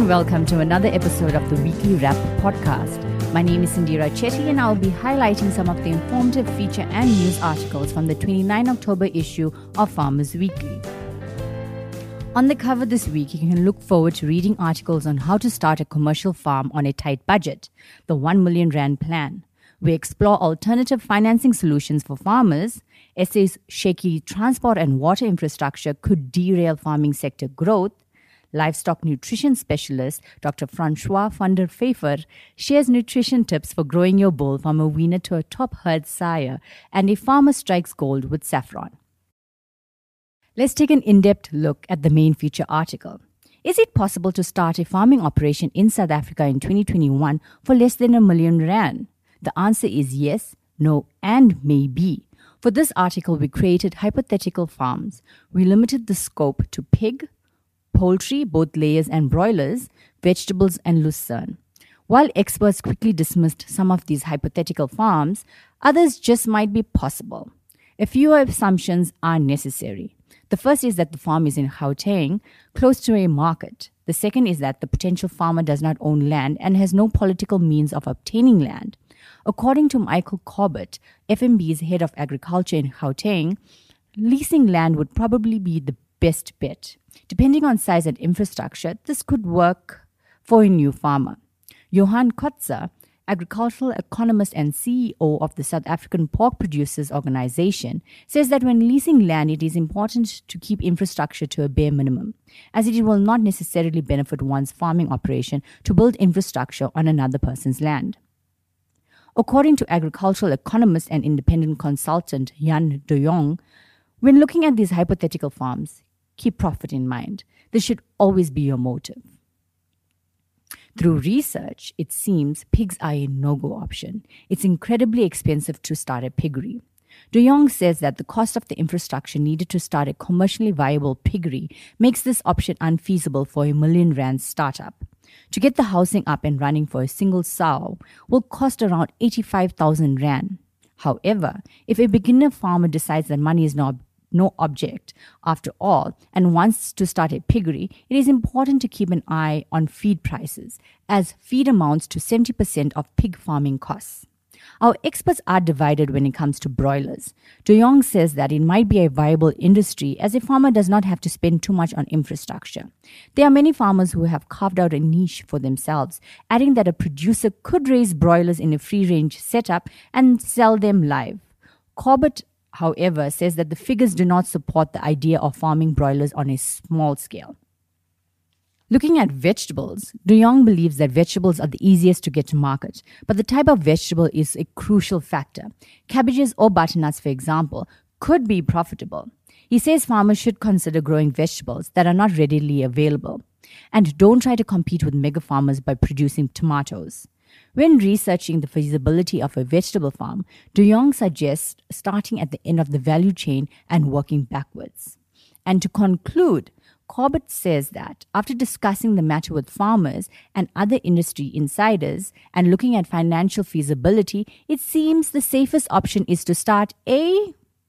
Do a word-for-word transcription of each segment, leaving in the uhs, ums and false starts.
and welcome to another episode of the Weekly Wrap podcast. My name is Indira Chetty and I'll be highlighting some of the informative feature and news articles from the twenty-ninth of October issue of Farmers Weekly. On the cover this week, you can look forward to reading articles on how to start a commercial farm on a tight budget, the one million rand plan. We explore alternative financing solutions for farmers, essays shaky transport and water infrastructure could derail farming sector growth, livestock nutrition specialist Doctor Francois van der Pfeiffer shares nutrition tips for growing your bull from a weaner to a top herd sire, and a farmer strikes gold with saffron. Let's take an in-depth look at the main feature article. Is it possible to start a farming operation in South Africa in twenty twenty-one for less than a million rand? The answer is yes, no, and maybe. For this article, we created hypothetical farms. We limited the scope to pig, poultry, both layers and broilers, vegetables and lucerne. While experts quickly dismissed some of these hypothetical farms, others just might be possible. A few assumptions are necessary. The first is that the farm is in Gauteng, close to a market. The second is that the potential farmer does not own land and has no political means of obtaining land. According to Michael Corbett, F N B's head of agriculture in Gauteng, leasing land would probably be the best bet. Depending on size and infrastructure, this could work for a new farmer. Johan Kotzer, agricultural economist and C E O of the South African Pork Producers Organization, says that when leasing land, it is important to keep infrastructure to a bare minimum, as it will not necessarily benefit one's farming operation to build infrastructure on another person's land. According to agricultural economist and independent consultant Jan de Jong, when looking at these hypothetical farms, keep profit in mind. This should always be your motive. Through research, it seems pigs are a no-go option. It's incredibly expensive to start a piggery. De Jong says that the cost of the infrastructure needed to start a commercially viable piggery makes this option unfeasible for a million rand startup. To get the housing up and running for a single sow will cost around eighty-five thousand rand. However, if a beginner farmer decides that money is not no object after all and wants to start a piggery, it is important to keep an eye on feed prices, as feed amounts to seventy percent of pig farming costs. Our experts are divided when it comes to broilers. De Jong says that it might be a viable industry as a farmer does not have to spend too much on infrastructure. There are many farmers who have carved out a niche for themselves, adding that a producer could raise broilers in a free-range setup and sell them live. Corbett, however, says that the figures do not support the idea of farming broilers on a small scale. Looking at vegetables, De Jong believes that vegetables are the easiest to get to market, but the type of vegetable is a crucial factor. Cabbages or butternuts, for example, could be profitable. He says farmers should consider growing vegetables that are not readily available, and don't try to compete with mega farmers by producing tomatoes. When researching the feasibility of a vegetable farm, De Jong suggests starting at the end of the value chain and working backwards. And to conclude, Corbett says that after discussing the matter with farmers and other industry insiders and looking at financial feasibility, it seems the safest option is to start a...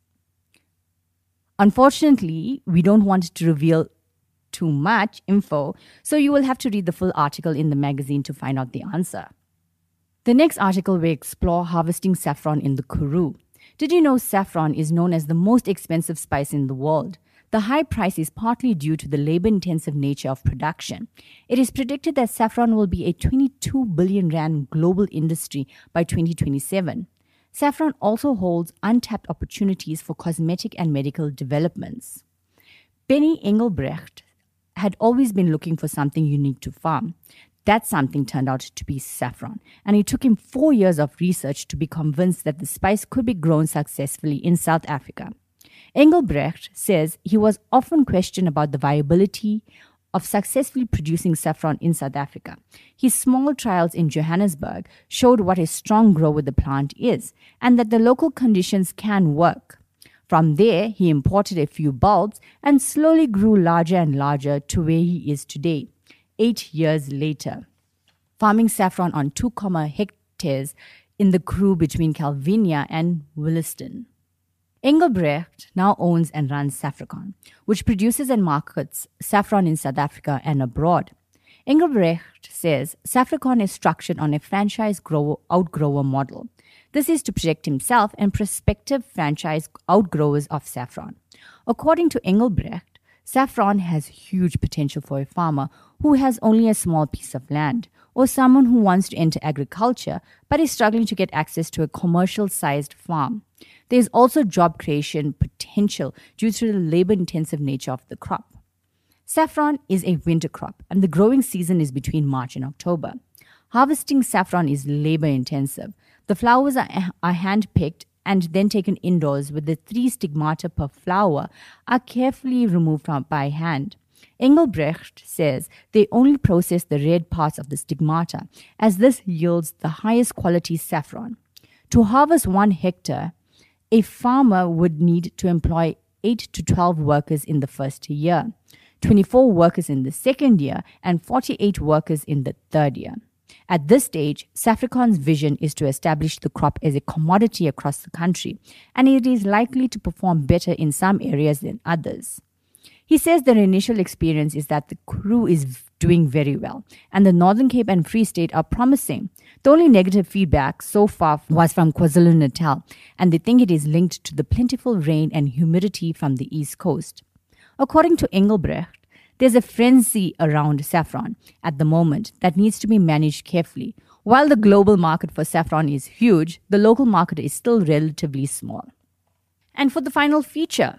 Unfortunately, we don't want to reveal too much info, so you will have to read the full article in the magazine to find out the answer. The next article will explore harvesting saffron in the Karoo. Did you know saffron is known as the most expensive spice in the world? The high price is partly due to the labor-intensive nature of production. It is predicted that saffron will be a twenty-two billion rand global industry by twenty twenty-seven. Saffron also holds untapped opportunities for cosmetic and medical developments. Benny Engelbrecht had always been looking for something unique to farm. That something turned out to be saffron, and it took him four years of research to be convinced that the spice could be grown successfully in South Africa. Engelbrecht says he was often questioned about the viability of successfully producing saffron in South Africa. His small trials in Johannesburg showed what a strong grower the plant is, and that the local conditions can work. From there, he imported a few bulbs and slowly grew larger and larger to where he is today, eight years later. Farming saffron on two hectares in the Karoo between Calvinia and Williston. Engelbrecht now owns and runs Saffricon, which produces and markets saffron in South Africa and abroad. Engelbrecht says Saffricon is structured on a franchise grower outgrower model. This is to protect himself and prospective franchise outgrowers of saffron. According to Engelbrecht, saffron has huge potential for a farmer who has only a small piece of land, or someone who wants to enter agriculture but is struggling to get access to a commercial-sized farm. There is also job creation potential due to the labor-intensive nature of the crop. Saffron is a winter crop, and the growing season is between March and October. Harvesting saffron is labor-intensive. The flowers are, are hand-picked and then taken indoors, with the three stigmata per flower are carefully removed from by hand. Engelbrecht says they only process the red parts of the stigmata, as this yields the highest quality saffron. To harvest one hectare, a farmer would need to employ eight to twelve workers in the first year, twenty-four workers in the second year, and forty-eight workers in the third year. At this stage, Saffricon's vision is to establish the crop as a commodity across the country, and it is likely to perform better in some areas than others. He says their initial experience is that the crew is doing very well, and the Northern Cape and Free State are promising. The only negative feedback so far was from KwaZulu-Natal, and they think it is linked to the plentiful rain and humidity from the East Coast. According to Engelbrecht, there's a frenzy around saffron at the moment that needs to be managed carefully. While the global market for saffron is huge, the local market is still relatively small. And for the final feature,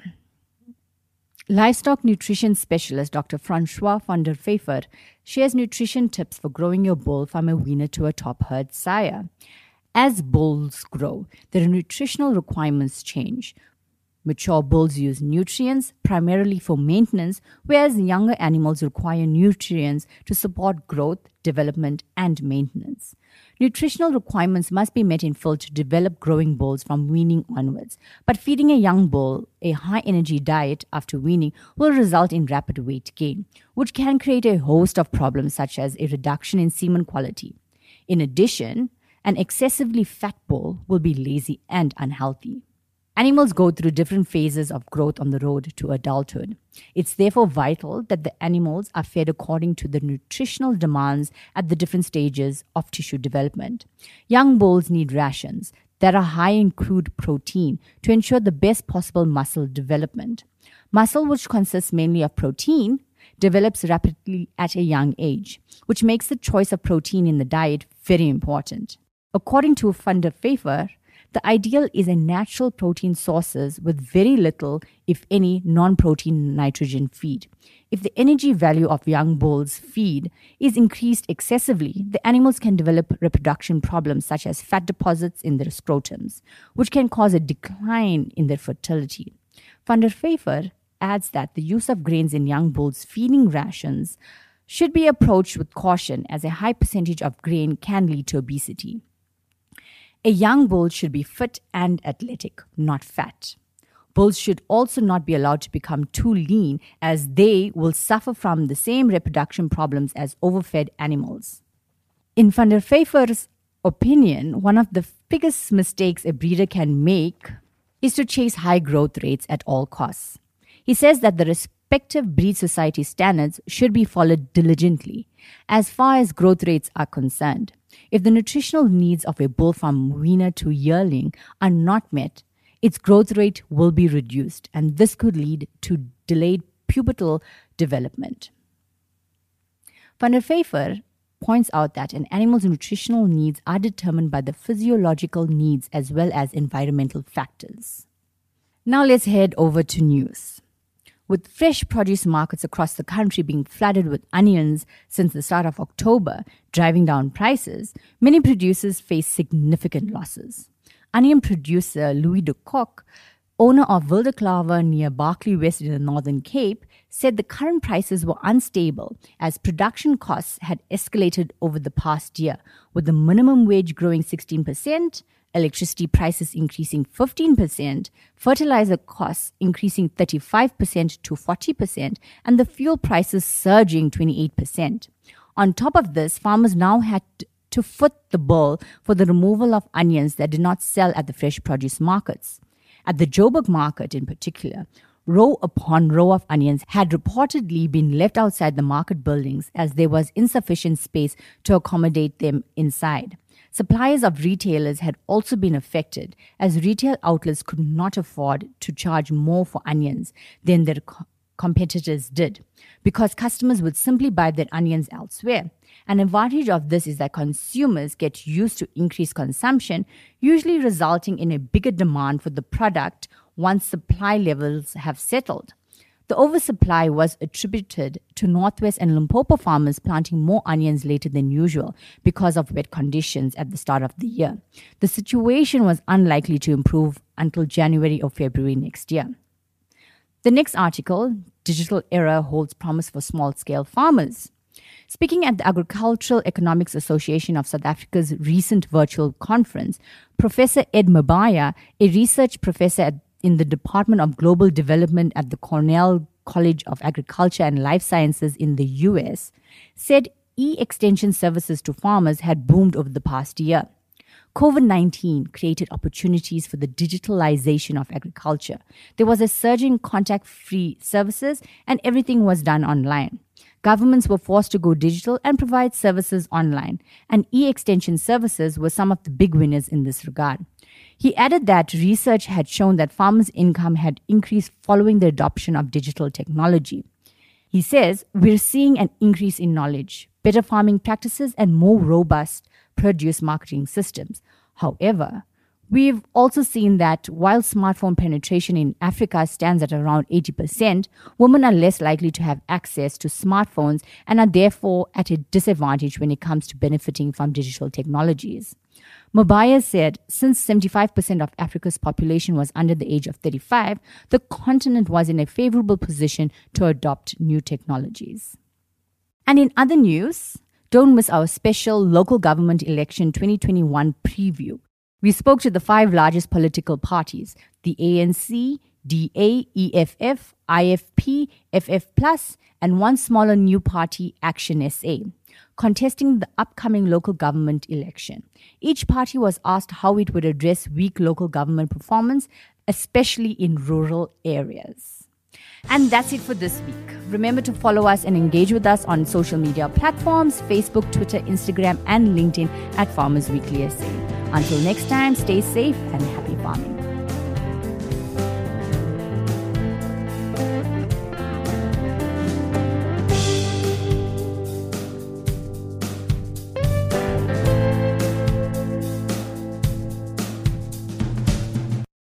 livestock nutrition specialist Doctor Francois van der Vyver shares nutrition tips for growing your bull from a weaner to a top herd sire. As bulls grow, their nutritional requirements change. Mature bulls use nutrients primarily for maintenance, whereas younger animals require nutrients to support growth, development, and maintenance. Nutritional requirements must be met in full to develop growing bulls from weaning onwards, but feeding a young bull a high-energy diet after weaning will result in rapid weight gain, which can create a host of problems such as a reduction in semen quality. In addition, an excessively fat bull will be lazy and unhealthy. Animals go through different phases of growth on the road to adulthood. It's therefore vital that the animals are fed according to the nutritional demands at the different stages of tissue development. Young bulls need rations that are high in crude protein to ensure the best possible muscle development. Muscle, which consists mainly of protein, develops rapidly at a young age, which makes the choice of protein in the diet very important. According to van der Vyver, the ideal is a natural protein sources with very little, if any, non-protein nitrogen feed. If the energy value of young bulls' feed is increased excessively, the animals can develop reproduction problems such as fat deposits in their scrotums, which can cause a decline in their fertility. Van der Vyver adds that the use of grains in young bulls' feeding rations should be approached with caution, as a high percentage of grain can lead to obesity. A young bull should be fit and athletic, not fat. Bulls should also not be allowed to become too lean, as they will suffer from the same reproduction problems as overfed animals. In van der Vyver's opinion, one of the biggest mistakes a breeder can make is to chase high growth rates at all costs. He says that the respective breed society standards should be followed diligently as far as growth rates are concerned. If the nutritional needs of a bull from weaner to yearling are not met, its growth rate will be reduced, and this could lead to delayed pubertal development. Van der Vyver points out that an animal's nutritional needs are determined by the physiological needs as well as environmental factors. Now let's head over to news. With fresh produce markets across the country being flooded with onions since the start of October, driving down prices, many producers face significant losses. Onion producer Louis de Kock, owner of Wilderklaver near Berkeley West in the Northern Cape, said the current prices were unstable as production costs had escalated over the past year, with the minimum wage growing sixteen percent, electricity prices increasing fifteen percent, fertilizer costs increasing thirty-five percent to forty percent, and the fuel prices surging twenty-eight percent. On top of this, farmers now had to foot the bill for the removal of onions that did not sell at the fresh produce markets. At the Joburg market in particular, row upon row of onions had reportedly been left outside the market buildings as there was insufficient space to accommodate them inside. Suppliers of retailers had also been affected as retail outlets could not afford to charge more for onions than their co- competitors did because customers would simply buy their onions elsewhere. An advantage of this is that consumers get used to increased consumption, usually resulting in a bigger demand for the product once supply levels have settled. The oversupply was attributed to Northwest and Limpopo farmers planting more onions later than usual because of wet conditions at the start of the year. The situation was unlikely to improve until January or February next year. The next article, Digital Era Holds Promise for Small-Scale Farmers. Speaking at the Agricultural Economics Association of South Africa's recent virtual conference, Professor Ed Mabaya, a research professor at in the Department of Global Development at the Cornell College of Agriculture and Life Sciences in the U S, said e-extension services to farmers had boomed over the past year. COVID nineteen created opportunities for the digitalization of agriculture. There was a surge in contact-free services and everything was done online. Governments were forced to go digital and provide services online, and e-extension services were some of the big winners in this regard. He added that research had shown that farmers' income had increased following the adoption of digital technology. He says, "We're seeing an increase in knowledge, better farming practices, and more robust produce marketing systems. However, we've also seen that while smartphone penetration in Africa stands at around eighty percent, women are less likely to have access to smartphones and are therefore at a disadvantage when it comes to benefiting from digital technologies." Mabaya said since seventy-five percent of Africa's population was under the age of thirty-five, the continent was in a favorable position to adopt new technologies. And in other news, don't miss our special local government election twenty twenty-one preview. We spoke to the five largest political parties, the A N C, D A, E F F, I F P, F F plus, and one smaller new party, Action S A, contesting the upcoming local government election. Each party was asked how it would address weak local government performance, especially in rural areas. And that's it for this week. Remember to follow us and engage with us on social media platforms, Facebook, Twitter, Instagram, and LinkedIn at Farmers Weekly S A. Until next time, stay safe and happy farming.